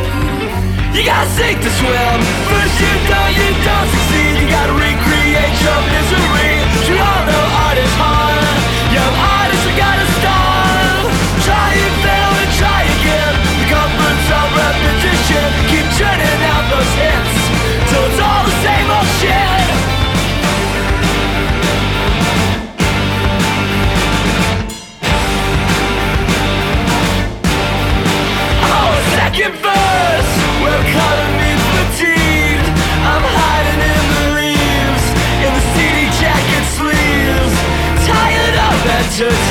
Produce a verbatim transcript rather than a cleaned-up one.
You gotta sink to swim. First you don't, you don't succeed. You gotta recreate your misery. You all know art is hard. Young artists are gotta start. Try and fail and try again. The comforts of repetition. Keep churning out those hits till it's all the same old shit. Oh, second verse. We're calling me fatigued. I'm hiding in the leaves, in the C D jacket sleeves. Tired of entertainment.